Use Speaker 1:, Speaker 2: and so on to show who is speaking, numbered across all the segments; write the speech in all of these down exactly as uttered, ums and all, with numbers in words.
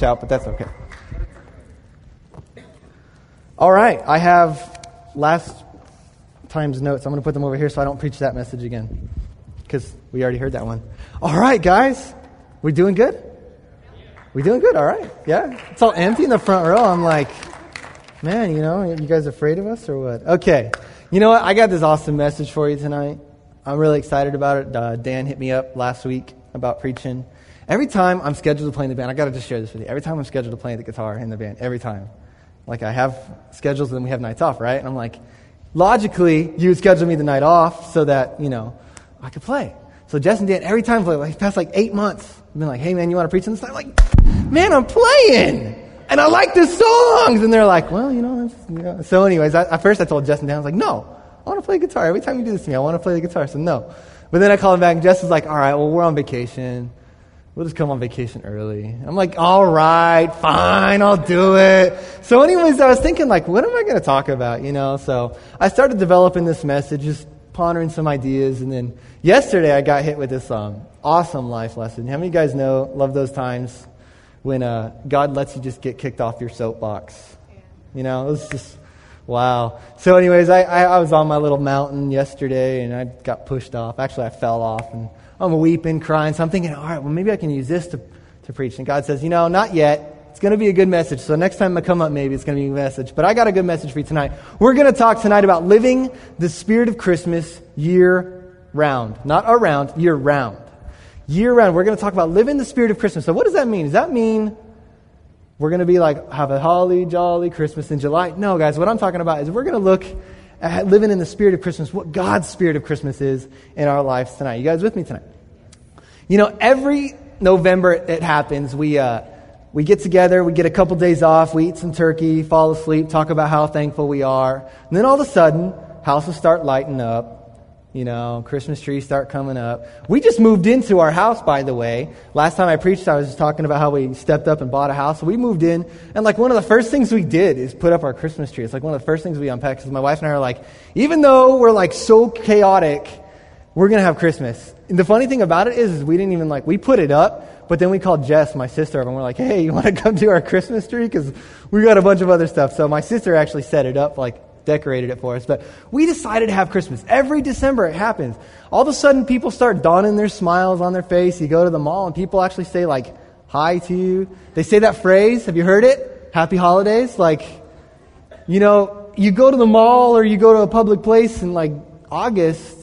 Speaker 1: shout, but that's okay. All right, I have last time's notes. I'm going to put them over here so I don't preach that message again, because we already heard that one. All right, guys, we doing good? We doing good? All right, yeah. It's all empty in the front row. I'm like, man, you know, you guys afraid of us or what? Okay, you know what? I got this awesome message for you tonight. I'm really excited about it. Uh, Dan hit me up last week about preaching. Every time I'm scheduled to play in the band, I got to just share this with you. Every time I'm scheduled to play the guitar in the band, every time. Like I have schedules and then we have nights off, right? And I'm like, logically, you would schedule me the night off so that, you know, I could play. So Jess and Dan, every time, for like past like eight months, I've been like, hey man, you want to preach on this? I'm like, man, I'm playing. And I like the songs. And they're like, well, you know. That's, you know. So anyways, I, at first I told Jess and Dan, I was like, no, I want to play guitar. Every time you do this to me, I want to play the guitar. So no. But then I called him back and Jess was like, all right, well, we're on vacation. We'll just come on vacation early. I'm like, all right, fine, I'll do it. So anyways, I was thinking, like, what am I going to talk about, you know? So I started developing this message, just pondering some ideas. And then yesterday I got hit with this um, awesome life lesson. How many of you guys know, love those times when uh, God lets you just get kicked off your soapbox? You know, it was just, wow. So anyways, I, I, I was on my little mountain yesterday, and I got pushed off. Actually, I fell off, and I'm weeping, crying. So I'm thinking, all right, well, maybe I can use this to, to preach. And God says, you know, not yet. It's going to be a good message. So next time I come up, maybe it's going to be a message. But I got a good message for you tonight. We're going to talk tonight about living the spirit of Christmas year round. Not around, year round. Year round. We're going to talk about living the spirit of Christmas. So what does that mean? Does that mean we're going to be like, have a holly jolly Christmas in July? No, guys, what I'm talking about is we're going to look at living in the spirit of Christmas, what God's spirit of Christmas is in our lives tonight. You guys with me tonight? You know, every November it happens. We uh, we get together, we get a couple days off, we eat some turkey, fall asleep, talk about how thankful we are. And then all of a sudden, houses start lighting up. You know, Christmas trees start coming up. We just moved into our house, by the way. Last time I preached, I was just talking about how we stepped up and bought a house. So we moved in, and like one of the first things we did is put up our Christmas tree. It's like one of the first things we unpacked, because my wife and I are like, even though we're like so chaotic, we're going to have Christmas. And the funny thing about it is, is we didn't even like, we put it up, but then we called Jess, my sister, and we're like, hey, you want to come to our Christmas tree? Because we got a bunch of other stuff. So my sister actually set it up, like, decorated it for us. But we decided to have Christmas. Every December it happens. All of a sudden people start donning their smiles on their face. You go to the mall and people actually say like hi to you. They say that phrase. Have you heard it? Happy holidays. Like, you know, you go to the mall or you go to a public place in like August,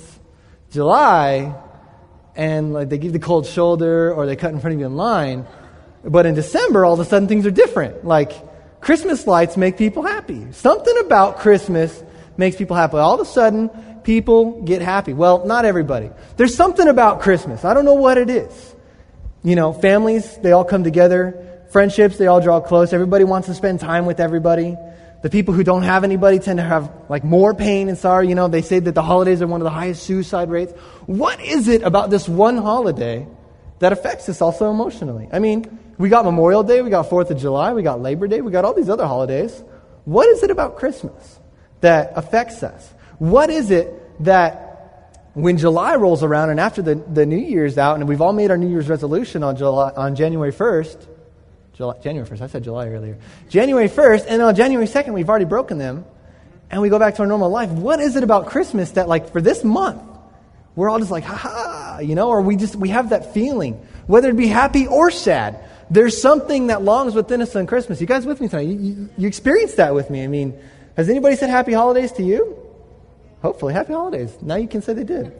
Speaker 1: July, and like they give you the cold shoulder or they cut in front of you in line. But in December, all of a sudden things are different. Like, Christmas lights make people happy. Something about Christmas makes people happy. All of a sudden, people get happy. Well, not everybody. There's something about Christmas. I don't know what it is. You know, families, they all come together. Friendships, they all draw close. Everybody wants to spend time with everybody. The people who don't have anybody tend to have like more pain and sorrow. You know, they say that the holidays are one of the highest suicide rates. What is it about this one holiday that affects us also emotionally? I mean, we got Memorial Day, we got fourth of July, we got Labor Day, we got all these other holidays. What is it about Christmas that affects us? What is it that when July rolls around and after the, the New Year's out, and we've all made our New Year's resolution on July on January first, July, January first, I said July earlier, January first, and on January second we've already broken them, and we go back to our normal life. What is it about Christmas that like for this month, we're all just like, ha ha, you know, or we just, we have that feeling, whether it be happy or sad. There's something that longs within us on Christmas. You guys with me tonight? You, you, you experienced that with me. I mean, has anybody said happy holidays to you? Hopefully, happy holidays. Now you can say they did.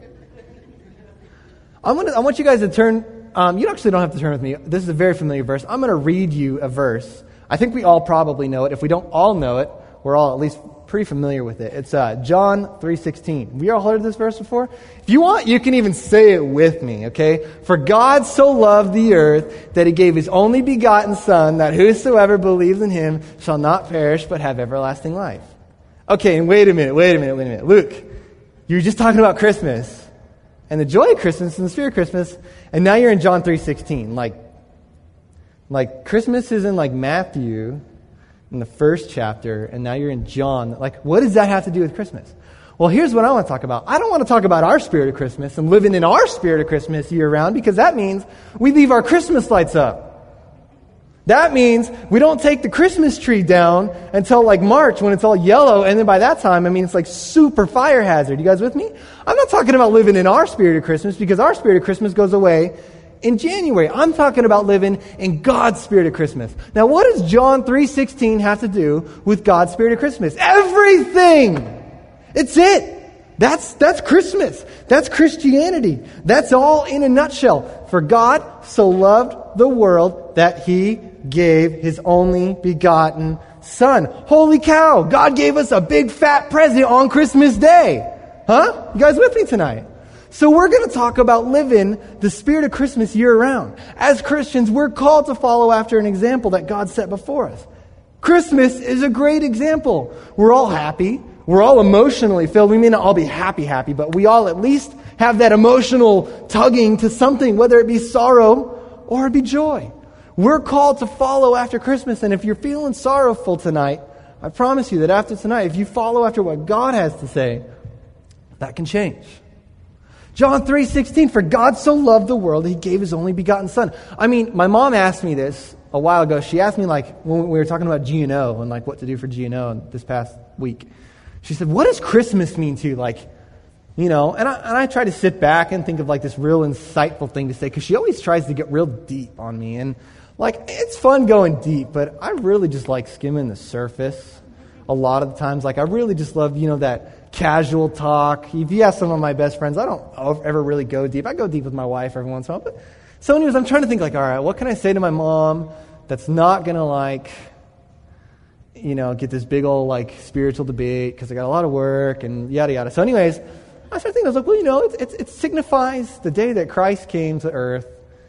Speaker 1: I'm gonna, I want you guys to turn, um, you actually don't have to turn with me. This is a very familiar verse. I'm going to read you a verse. I think we all probably know it. If we don't all know it, we're all at least pretty familiar with it. It's uh, John three sixteen. We all heard this verse before? If you want, you can even say it with me, okay? For God so loved the earth that he gave his only begotten Son, that whosoever believes in him shall not perish but have everlasting life. Okay, and wait a minute, wait a minute, wait a minute. Luke, you were just talking about Christmas and the joy of Christmas and the spirit of Christmas, and now you're in John three sixteen. Like, like Christmas is in like Matthew in the first chapter, and now you're in John. Like, what does that have to do with Christmas? Well, here's what I want to talk about. I don't want to talk about our spirit of Christmas and living in our spirit of Christmas year round, because that means we leave our Christmas lights up. That means we don't take the Christmas tree down until like March when it's all yellow, and then by that time, I mean, it's like super fire hazard. You guys with me? I'm not talking about living in our spirit of Christmas, because our spirit of Christmas goes away in January. I'm talking about living in God's spirit of Christmas. Now, what does John three sixteen have to do with God's spirit of Christmas? Everything! It's it! That's, that's Christmas. That's Christianity. That's all in a nutshell. For God so loved the world that He gave His only begotten Son. Holy cow! God gave us a big fat present on Christmas Day. Huh? You guys with me tonight? So we're going to talk about living the spirit of Christmas year round. As Christians, we're called to follow after an example that God set before us. Christmas is a great example. We're all happy. We're all emotionally filled. We may not all be happy, happy, but we all at least have that emotional tugging to something, whether it be sorrow or it be joy. We're called to follow after Christmas. And if you're feeling sorrowful tonight, I promise you that after tonight, if you follow after what God has to say, that can change. John three sixteen, for God so loved the world that He gave His only begotten Son. I mean, my mom asked me this a while ago. She asked me, like, when we were talking about G N O and like what to do for G N O this past week. She said, what does Christmas mean to you? Like, you know, and I, and I try to sit back and think of like this real insightful thing to say, because she always tries to get real deep on me. And like, it's fun going deep, but I really just like skimming the surface a lot of the times. Like, I really just love, you know, that casual talk. If you ask some of my best friends, I don't ever really go deep. I go deep with my wife every once in a while. But so anyways, I'm trying to think like, all right, what can I say to my mom that's not going to like, you know, get this big old like spiritual debate because I got a lot of work and yada yada. So anyways, I started thinking, I was like, well, you know, it, it, it signifies the day that Christ came to earth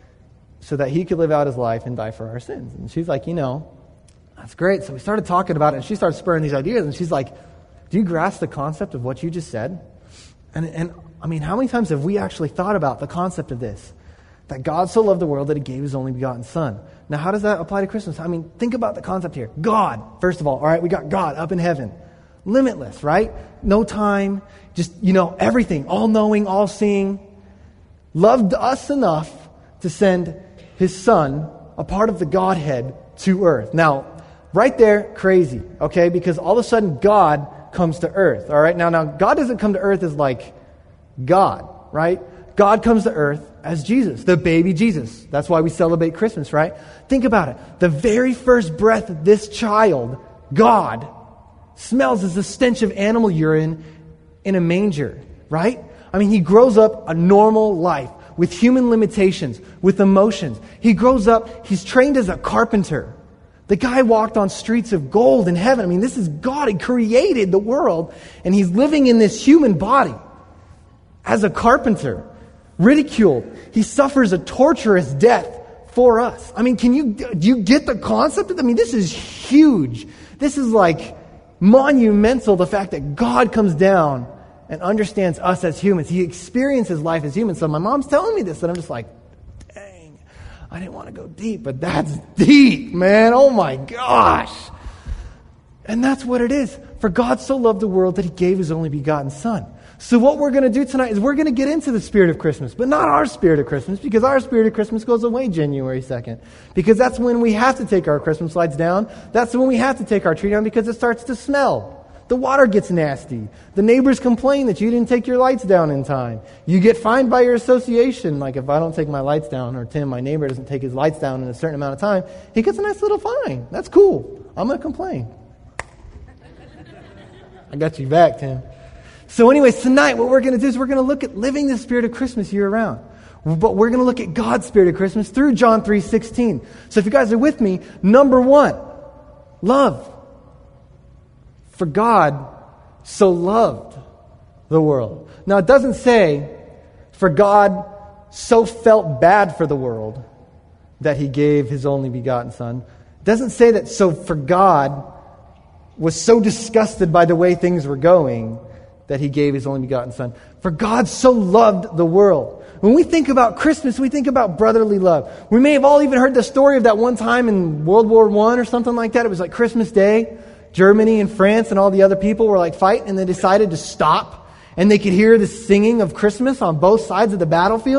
Speaker 1: so that He could live out His life and die for our sins. And she's like, you know, that's great. So we started talking about it, and she started spurring these ideas, and she's like, do you grasp the concept of what you just said? And, and I mean, how many times have we actually thought about the concept of this? That God so loved the world that He gave His only begotten Son. Now, how does that apply to Christmas? I mean, think about the concept here. God, first of all, all right, we got God up in heaven. Limitless, right? No time, just, you know, everything, all-knowing, all-seeing. Loved us enough to send His Son, a part of the Godhead, to earth. Now, right there, crazy, okay? Because all of a sudden, God comes to earth, all right? Now, now, God doesn't come to earth as like God, right? God comes to earth as Jesus, the baby Jesus. That's why we celebrate Christmas, right? Think about it. The very first breath of this child, God, smells as the stench of animal urine in a manger, right? I mean, He grows up a normal life with human limitations, with emotions. He grows up, He's trained as a carpenter. The guy walked on streets of gold in heaven. I mean, this is God. He created the world, and He's living in this human body as a carpenter. Ridiculed. He suffers a torturous death for us. I mean, can you, do you get the concept of it? I mean, this is huge. This is like monumental, the fact that God comes down and understands us as humans. He experiences life as humans. So my mom's telling me this, and I'm just like, dang, I didn't want to go deep, but that's deep, man. Oh my gosh. And that's what it is. For God so loved the world that He gave His only begotten Son. So what we're going to do tonight is we're going to get into the spirit of Christmas, but not our spirit of Christmas, because our spirit of Christmas goes away January second. Because that's when we have to take our Christmas lights down. That's when we have to take our tree down, because it starts to smell. The water gets nasty. The neighbors complain that you didn't take your lights down in time. You get fined by your association. Like if I don't take my lights down, or Tim, my neighbor, doesn't take his lights down in a certain amount of time, he gets a nice little fine. That's cool. I'm going to complain. I got you back, Tim. So anyways, tonight what we're going to do is we're going to look at living the spirit of Christmas year round. But we're going to look at God's spirit of Christmas through John three sixteen. So if you guys are with me, number one, love. For God so loved the world. Now it doesn't say, for God so felt bad for the world that He gave His only begotten Son. It doesn't say that so for God was so disgusted by the way things were going that He gave His only begotten Son. For God so loved the world. When we think about Christmas, we think about brotherly love. We may have all even heard the story of that one time in World War One or something like that. It was like Christmas Day. Germany and France and all the other people were like fighting, and they decided to stop. And they could hear the singing of Christmas on both sides of the battlefield.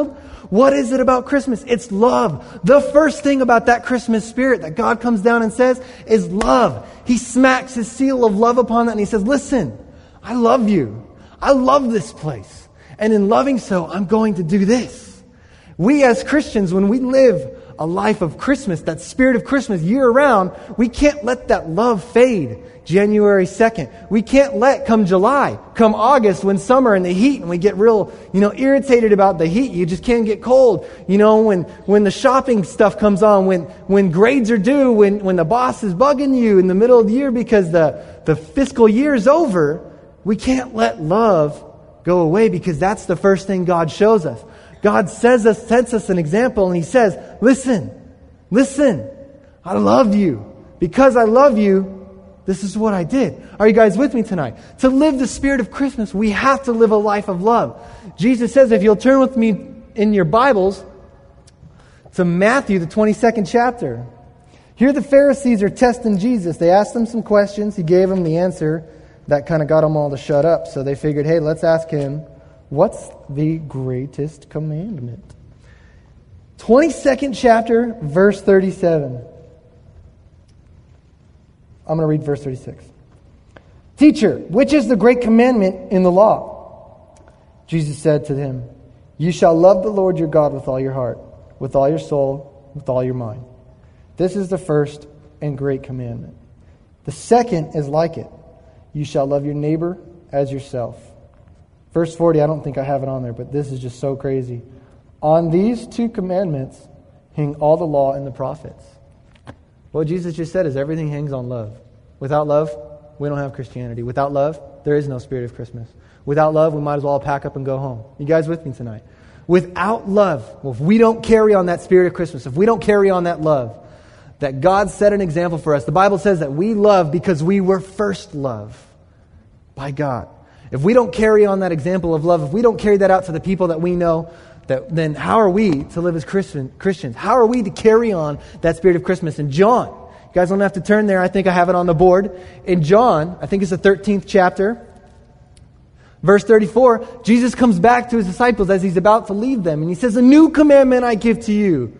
Speaker 1: What is it about Christmas? It's love. The first thing about that Christmas spirit that God comes down and says is love. He smacks his seal of love upon that and he says, listen, I love you. I love this place. And in loving so, I'm going to do this. We as Christians, when we live a life of Christmas, that spirit of Christmas year round, we can't let that love fade January second. We can't let come July, come August when summer and the heat and we get real, you know, irritated about the heat. You just can't get cold. You know, when, when the shopping stuff comes on, when, when grades are due, when, when the boss is bugging you in the middle of the year because the, the fiscal year is over, we can't let love go away because that's the first thing God shows us. God says us, sets us an example and he says, listen, listen, I love you. Because I love you, this is what I did. Are you guys with me tonight? To live the spirit of Christmas, we have to live a life of love. Jesus says, if you'll turn with me in your Bibles to Matthew, the twenty-second chapter. Here the Pharisees are testing Jesus. They asked him some questions. He gave them the answer. That kind of got them all to shut up. So they figured, hey, let's ask him, what's the greatest commandment? twenty-second chapter, verse thirty-seven. I'm going to read verse thirty-six. Teacher, which is the great commandment in the law? Jesus said to him, you shall love the Lord your God with all your heart, with all your soul, with all your mind. This is the first and great commandment. The second is like it. You shall love your neighbor as yourself. Verse forty, I don't think I have it on there, but this is just so crazy. On these two commandments hang all the law and the prophets. What Jesus just said is everything hangs on love. Without love, we don't have Christianity. Without love, there is no spirit of Christmas. Without love, we might as well pack up and go home. You guys with me tonight? Without love, well, if we don't carry on that spirit of Christmas, if we don't carry on that love, that God set an example for us. The Bible says that we love because we were first loved by God. If we don't carry on that example of love, if we don't carry that out to the people that we know, that, then how are we to live as Christian, Christians? How are we to carry on that spirit of Christmas? And John, you guys don't have to turn there. I think I have it on the board. In John, I think it's the thirteenth chapter, verse thirty-four, Jesus comes back to his disciples as he's about to leave them. And he says, a new commandment I give to you.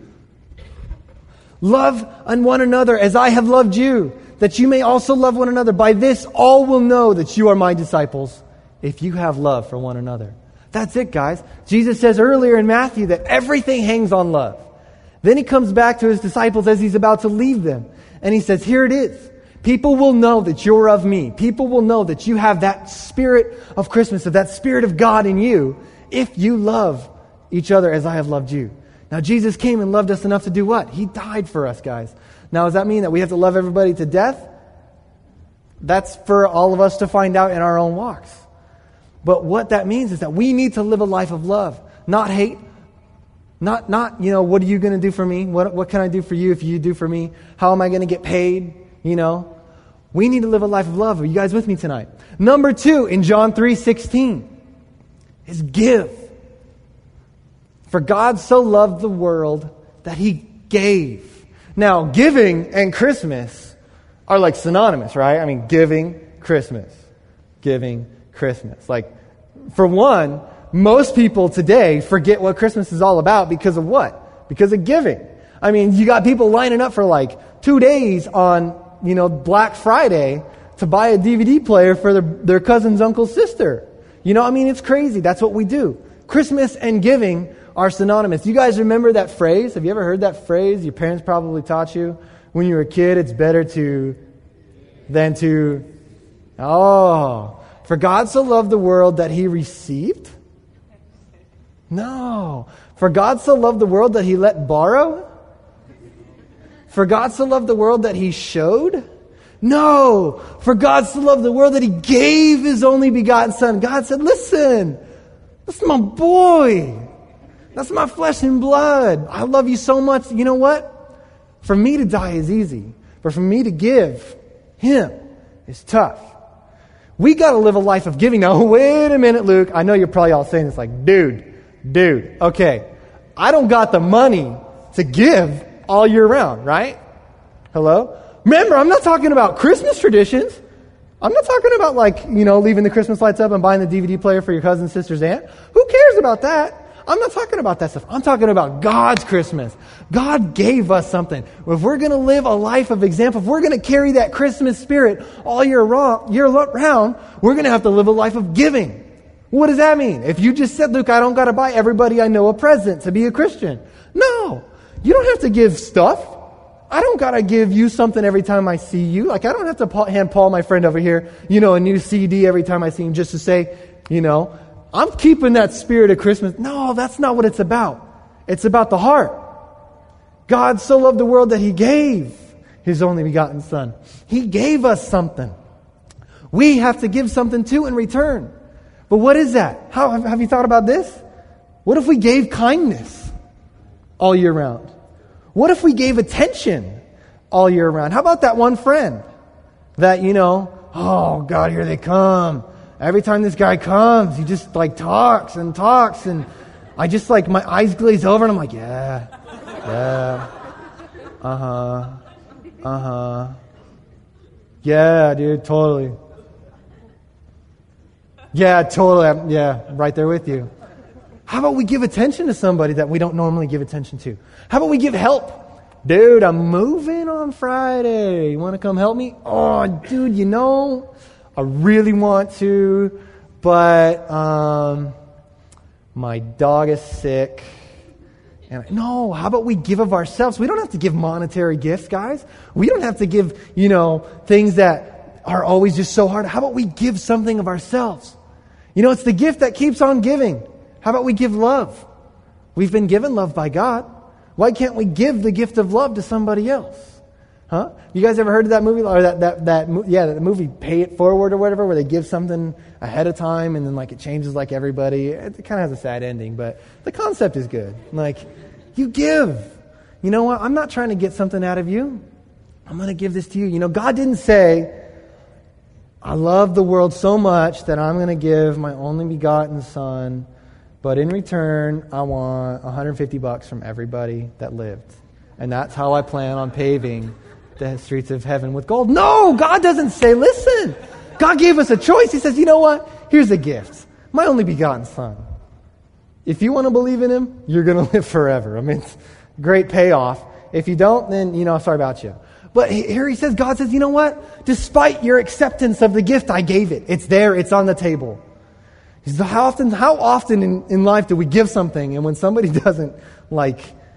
Speaker 1: Love on one another as I have loved you, that you may also love one another. By this all will know that you are my disciples, if you have love for one another. That's it, guys. Jesus says earlier in Matthew that everything hangs on love. Then he comes back to his disciples as he's about to leave them. And he says, here it is. People will know that you're of me. People will know that you have that spirit of Christmas, of that spirit of God in you, if you love each other as I have loved you. Now, Jesus came and loved us enough to do what? He died for us, guys. Now, does that mean that we have to love everybody to death? That's for all of us to find out in our own walks. But what that means is that we need to live a life of love, not hate, not, not you know, what are you going to do for me? What, what can I do for you if you do for me? How am I going to get paid? You know, we need to live a life of love. Are you guys with me tonight? Number two, in John three sixteen, is give. For God so loved the world that he gave. Now, giving and Christmas are like synonymous, right? I mean, giving, Christmas. Giving, Christmas. Like, for one, most people today forget what Christmas is all about because of what? Because of giving. I mean, you got people lining up for like two days on, you know, Black Friday to buy a D V D player for their, their cousin's uncle's sister. You know, I mean, it's crazy. That's what we do. Christmas and giving are synonymous. You guys remember that phrase? Have you ever heard that phrase? Your parents probably taught you when you were a kid, it's better to than to, oh, for God so loved the world that he received? No. For God so loved the world that he let borrow? For God so loved the world that he showed? No. For God so loved the world that he gave his only begotten son. God said, listen, that's my boy. That's my flesh and blood. I love you so much. You know what? For me to die is easy. But for me to give him is tough. We got to live a life of giving. Now, wait a minute, Luke. I know you're probably all saying this like, dude, dude, okay. I don't got the money to give all year round, right? Hello? Remember, I'm not talking about Christmas traditions. I'm not talking about like, you know, leaving the Christmas lights up and buying the D V D player for your cousin, sister's aunt. Who cares about that? I'm not talking about that stuff. I'm talking about God's Christmas. God gave us something. If we're going to live a life of example, if we're going to carry that Christmas spirit all year, round, year round, we're going to have to live a life of giving. What does that mean? If you just said, Luke, I don't got to buy everybody I know a present to be a Christian. No, you don't have to give stuff. I don't got to give you something every time I see you. Like, I don't have to hand Paul, my friend over here, you know, a new C D every time I see him just to say, you know, I'm keeping that spirit of Christmas. No, that's not what it's about. It's about the heart. God so loved the world that He gave His only begotten Son. He gave us something. We have to give something too in return. But what is that? How have you thought about this? What if we gave kindness all year round? What if we gave attention all year round? How about that one friend that, you know, oh God, here they come. Every time this guy comes, he just like talks and talks, and I just like, my eyes glaze over and I'm like, yeah, yeah, uh-huh, uh-huh, yeah, dude, totally. Yeah, totally. I'm, yeah, right there with you. How about we give attention to somebody that we don't normally give attention to? How about we give help? Dude, I'm moving on Friday. You want to come help me? Oh, dude, you know, I really want to, but um, my dog is sick. And I, no, how about we give of ourselves? We don't have to give monetary gifts, guys. We don't have to give, you know, things that are always just so hard. How about we give something of ourselves? You know, it's the gift that keeps on giving. How about we give love? We've been given love by God. Why can't we give the gift of love to somebody else? Huh? You guys ever heard of that movie? Or that, that, that, yeah, that movie Pay It Forward or whatever, where they give something ahead of time and then like it changes like everybody. It kind of has a sad ending, but the concept is good. Like, you give. You know what? I'm not trying to get something out of you. I'm going to give this to you. You know, God didn't say, I love the world so much that I'm going to give my only begotten Son, but in return, I want one hundred fifty bucks from everybody that lived. And that's how I plan on paving the streets of heaven with gold. No, God doesn't say, listen. God gave us a choice. He says, you know what? Here's a gift. My only begotten Son. If you want to believe in Him, you're going to live forever. I mean, it's great payoff. If you don't, then, you know, sorry about you. But here He says, God says, you know what? Despite your acceptance of the gift, I gave it. It's there. It's on the table. He says, how often, how often in, in life do we give something, and when somebody doesn't, like,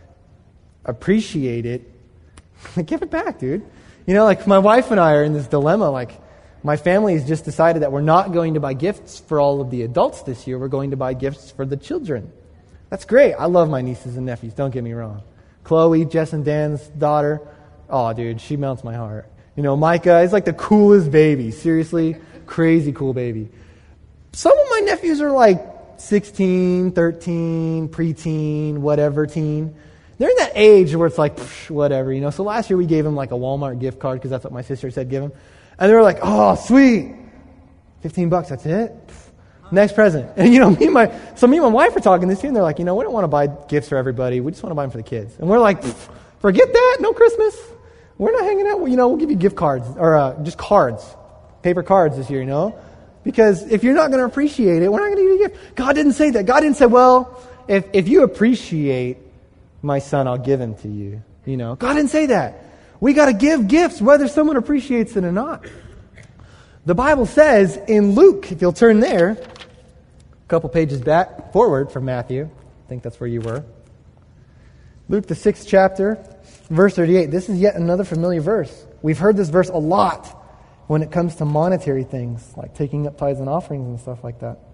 Speaker 1: appreciate it, give it back, dude. You know, like, my wife and I are in this dilemma. Like, my family has just decided that we're not going to buy gifts for all of the adults this year. We're going to buy gifts for the children. That's great. I love my nieces and nephews. Don't get me wrong. Chloe, Jess and Dan's daughter. Oh, dude, she melts my heart. You know, Micah is like the coolest baby. Seriously, crazy cool baby. Some of my nephews are like sixteen, thirteen, preteen, whatever teen. They're in that age where it's like, psh, whatever, you know. So last year we gave them like a Walmart gift card because that's what my sister said give them. And they were like, oh, sweet. fifteen bucks, that's it? Pff, next present. And, you know, me and my, so me and my wife are talking this year and they're like, you know, we don't want to buy gifts for everybody. We just want to buy them for the kids. And we're like, forget that. No Christmas. We're not hanging out. You know, we'll give you gift cards or uh, just cards, paper cards this year, you know. Because if you're not going to appreciate it, we're not going to give you a gift. God didn't say that. God didn't say, well, if, if you appreciate my son, I'll give him to you. You know, God didn't say that. We got to give gifts whether someone appreciates it or not. The Bible says in Luke, if you'll turn there, a couple pages back, forward from Matthew. I think that's where you were. Luke, the sixth chapter, verse thirty-eight. This is yet another familiar verse. We've heard this verse a lot when it comes to monetary things, like taking up tithes and offerings and stuff like that.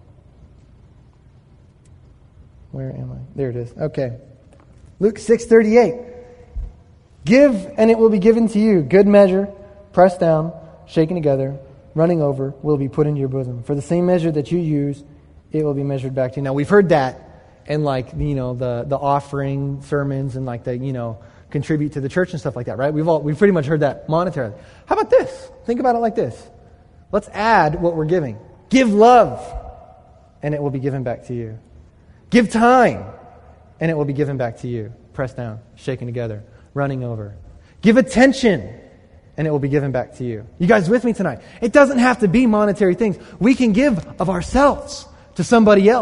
Speaker 1: Where am I? There it is. Okay. Luke six thirty-eight. Give, and it will be given to you. Good measure, pressed down, shaken together, running over, will be put into your bosom. For the same measure that you use, it will be measured back to you. Now, we've heard that in, like, you know, the, the offering sermons and, like, the, you know, contribute to the church and stuff like that, right? We've all, we've pretty much heard that monetarily. How about this? Think about it like this. Let's add what we're giving. Give love, and it will be given back to you. Give time, and it will be given back to you. Pressed down, shaken together, running over. Give attention, and it will be given back to you. You guys with me tonight? It doesn't have to be monetary things. We can give of ourselves to somebody else.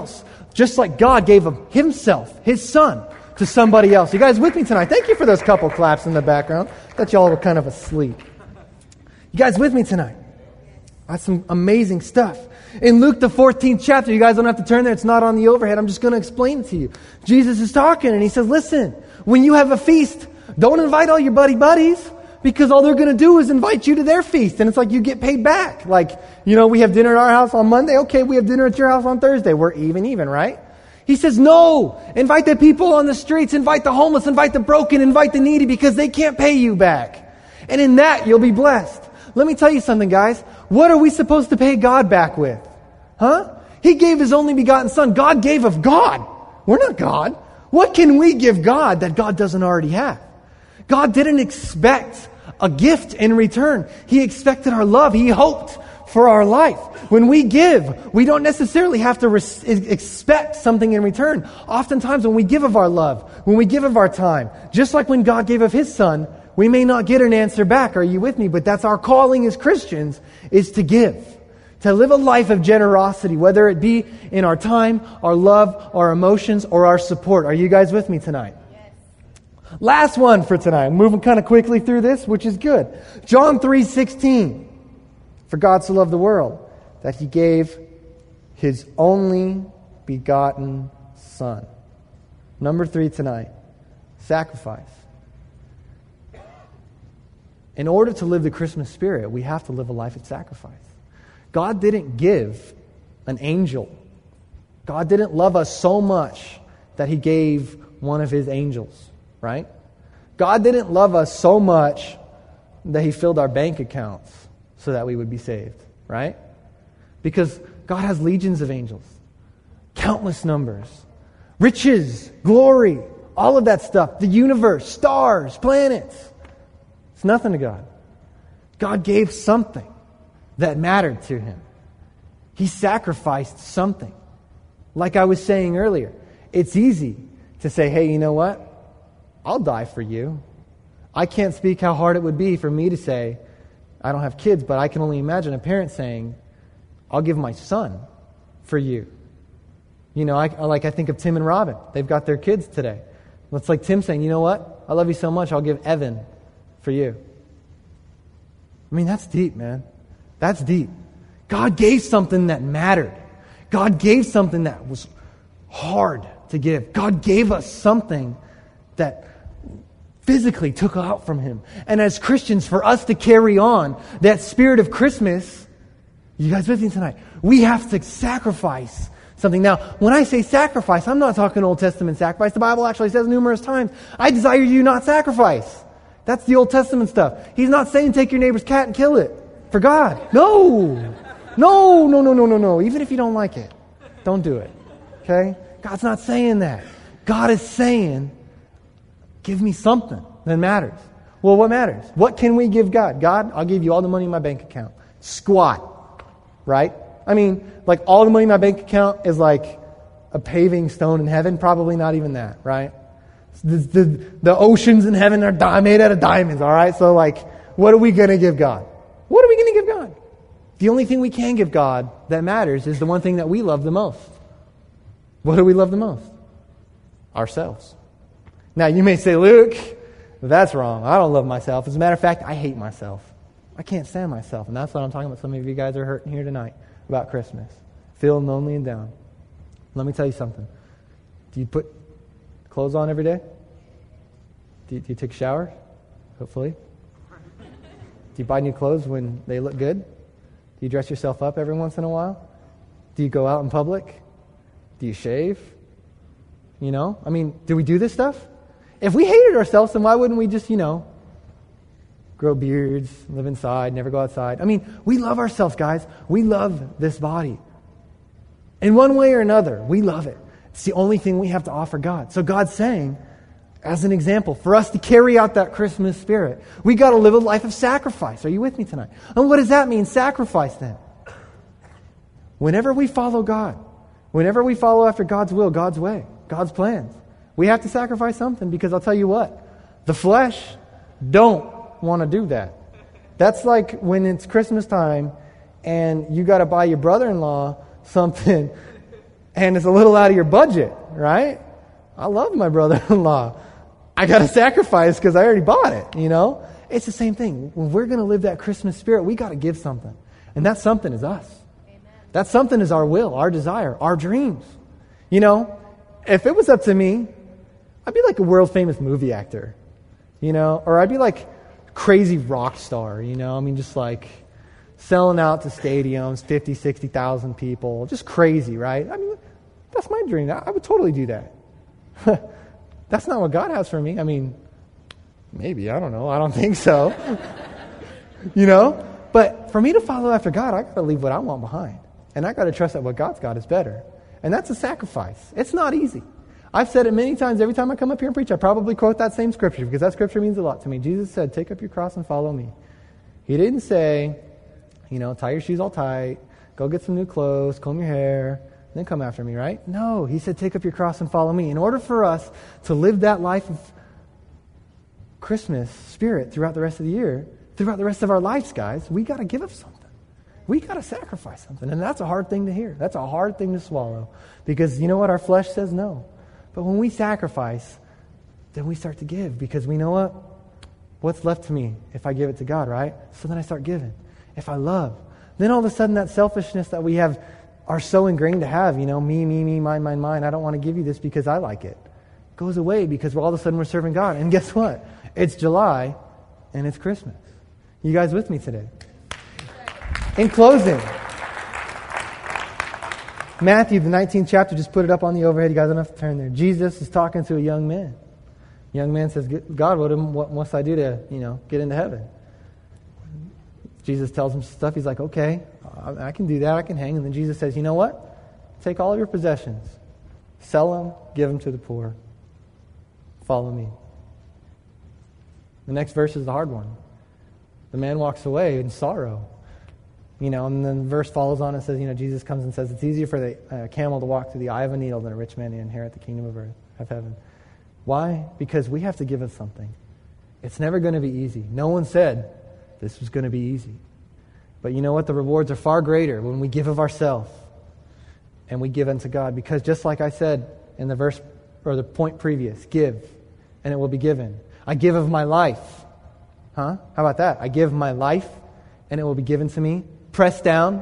Speaker 1: Just like God gave of Himself, His Son, to somebody else. You guys with me tonight? Thank you for those couple claps in the background. I thought y'all were kind of asleep. You guys with me tonight? That's some amazing stuff. In Luke the fourteenth chapter, you guys don't have to turn there. It's not on the overhead. I'm just going to explain it to you. Jesus is talking and He says, listen, when you have a feast, don't invite all your buddy buddies, because all they're going to do is invite you to their feast. And it's like you get paid back. Like, you know, we have dinner at our house on Monday. Okay, we have dinner at your house on Thursday. We're even, even, right? He says, no, invite the people on the streets, invite the homeless, invite the broken, invite the needy, because they can't pay you back. And in that, you'll be blessed. Let me tell you something, guys. What are we supposed to pay God back with? Huh? He gave His only begotten Son. God gave of God. We're not God. What can we give God that God doesn't already have? God didn't expect a gift in return. He expected our love. He hoped for our life. When we give, we don't necessarily have to res- expect something in return. Oftentimes when we give of our love, when we give of our time, just like when God gave of His Son, we may not get an answer back. Are you with me? But that's our calling as Christians, is to give. To live a life of generosity, whether it be in our time, our love, our emotions, or our support. Are you guys with me tonight? Yes. Last one for tonight. I'm moving kind of quickly through this, which is good. John three sixteen. For God so loved the world that He gave His only begotten Son. Number three tonight. Sacrifice. In order to live the Christmas spirit, we have to live a life of sacrifice. God didn't give an angel. God didn't love us so much that He gave one of His angels, right? God didn't love us so much that He filled our bank accounts so that we would be saved, right? Because God has legions of angels, countless numbers, riches, glory, all of that stuff, the universe, stars, planets. It's nothing to God. God gave something that mattered to Him. He sacrificed something. Like I was saying earlier, it's easy to say, hey, you know what? I'll die for you. I can't speak how hard it would be for me to say, I don't have kids, but I can only imagine a parent saying, I'll give my son for you. You know, I, like I think of Tim and Robin. They've got their kids today. It's like Tim saying, you know what? I love you so much, I'll give Evan for you. I mean, that's deep, man. That's deep. God gave something that mattered. God gave something that was hard to give. God gave us something that physically took out from Him. And as Christians, for us to carry on that spirit of Christmas, you guys with me tonight, we have to sacrifice something. Now, when I say sacrifice, I'm not talking Old Testament sacrifice. The Bible actually says numerous times, I desire you not sacrifice. That's the Old Testament stuff. He's not saying take your neighbor's cat and kill it for God. No. No, no, no, no, no, no. Even if you don't like it, don't do it. Okay? God's not saying that. God is saying, give me something that matters. Well, what matters? What can we give God? God, I'll give you all the money in my bank account. Squat. Right? I mean, like all the money in my bank account is like a paving stone in heaven. Probably not even that, right? The, the, the oceans in heaven are di- made out of diamonds, all right? So like, what are we going to give God? What are we going to give God? The only thing we can give God that matters is the one thing that we love the most. What do we love the most? Ourselves. Now, you may say, Luke, that's wrong. I don't love myself. As a matter of fact, I hate myself. I can't stand myself. And that's what I'm talking about. Some of you guys are hurting here tonight about Christmas. Feeling lonely and down. Let me tell you something. Do you put clothes on every day? Do you, do you take a shower? Hopefully. Do you buy new clothes when they look good? Do you dress yourself up every once in a while? Do you go out in public? Do you shave? You know? I mean, do we do this stuff? If we hated ourselves, then why wouldn't we just, you know, grow beards, live inside, never go outside? I mean, we love ourselves, guys. We love this body. In one way or another, we love it. It's the only thing we have to offer God. So God's saying, as an example, for us to carry out that Christmas spirit, we got to live a life of sacrifice. Are you with me tonight? And what does that mean, sacrifice then? Whenever we follow God, whenever we follow after God's will, God's way, God's plans, we have to sacrifice something, because I'll tell you what, the flesh don't want to do that. That's like when it's Christmas time and you got to buy your brother-in-law something and it's a little out of your budget, right? I love my brother-in-law. I got to sacrifice because I already bought it, you know? It's the same thing. When we're going to live that Christmas spirit, we got to give something. And that something is us. Amen. That something is our will, our desire, our dreams. You know, if it was up to me, I'd be like a world-famous movie actor, you know? Or I'd be like crazy rock star, you know? I mean, just like selling out to stadiums, fifty, sixty thousand people. Just crazy, right? I mean, that's my dream. I would totally do that. That's not what God has for me. I mean, maybe, I don't know. I don't think so. You know? But for me to follow after God, I got to leave what I want behind. And I got to trust that what God's got is better. And that's a sacrifice. It's not easy. I've said it many times. Every time I come up here and preach, I probably quote that same scripture because that scripture means a lot to me. Jesus said, take up your cross and follow me. He didn't say, you know, tie your shoes all tight, go get some new clothes, comb your hair, then come after me, right? No, he said, take up your cross and follow me. In order for us to live that life of Christmas spirit throughout the rest of the year, throughout the rest of our lives, guys, we got to give up something. We got to sacrifice something. And that's a hard thing to hear. That's a hard thing to swallow. Because you know what? Our flesh says no. But when we sacrifice, then we start to give. Because we know what? What's left to me if I give it to God, right? So then I start giving. If I love, then all of a sudden that selfishness that we have are so ingrained to have, you know, me, me, me, mine, mine, mine. I don't want to give you this because I like it. Goes away because all of a sudden we're serving God. And guess what? It's July and it's Christmas. You guys with me today? In closing, Matthew, the nineteenth chapter, just put it up on the overhead. You guys don't have to turn there. Jesus is talking to a young man. Young man says, God, what, am, what must I do to, you know, get into heaven? Jesus tells him stuff. He's like, okay, I can do that. I can hang. And then Jesus says, you know what? Take all of your possessions. Sell them. Give them to the poor. Follow me. The next verse is the hard one. The man walks away in sorrow. You know, and then the verse follows on and says, you know, Jesus comes and says, it's easier for the uh, camel to walk through the eye of a needle than a rich man to inherit the kingdom of earth, of heaven. Why? Because we have to give up something. It's never going to be easy. No one said this was going to be easy. But you know what? The rewards are far greater when we give of ourselves and we give unto God. Because just like I said in the verse or the point previous, give and it will be given. I give of my life. Huh? How about that? I give my life and it will be given to me. Pressed down,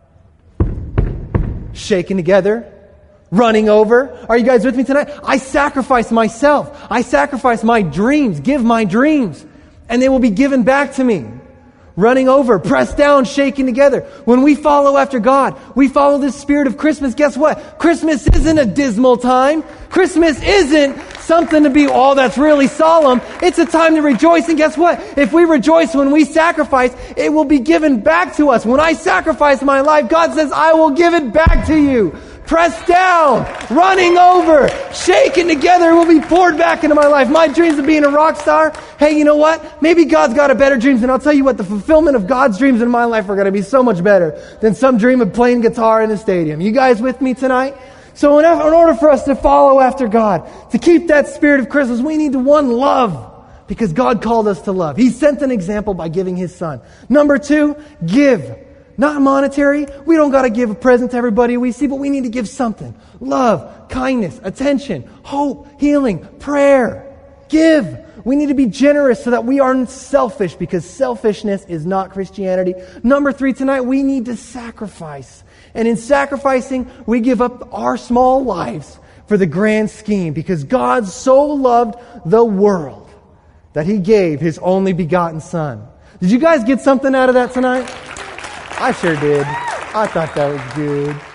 Speaker 1: shaken together, running over. Are you guys with me tonight? I sacrifice myself. I sacrifice my dreams. Give my dreams. And they will be given back to me. Running over, pressed down, shaken together. When we follow after God, we follow this spirit of Christmas. Guess what? Christmas isn't a dismal time. Christmas isn't something to be, oh, that's really solemn. It's a time to rejoice. And guess what? If we rejoice when we sacrifice, it will be given back to us. When I sacrifice my life, God says, I will give it back to you. Pressed down, running over, shaken together, will be poured back into my life. My dreams of being a rock star. Hey, you know what? Maybe God's got a better dreams, and I'll tell you what, the fulfillment of God's dreams in my life are going to be so much better than some dream of playing guitar in a stadium. You guys with me tonight? So in, in order for us to follow after God, to keep that spirit of Christmas, we need to, one, love, because God called us to love. He sent an example by giving His Son. Number two, give. Not monetary. We don't got to give a present to everybody we see, but we need to give something. Love, kindness, attention, hope, healing, prayer. Give. We need to be generous so that we aren't selfish, because selfishness is not Christianity. Number three tonight, we need to sacrifice. And in sacrificing, we give up our small lives for the grand scheme, because God so loved the world that He gave His only begotten Son. Did you guys get something out of that tonight? I sure did. I thought that was good.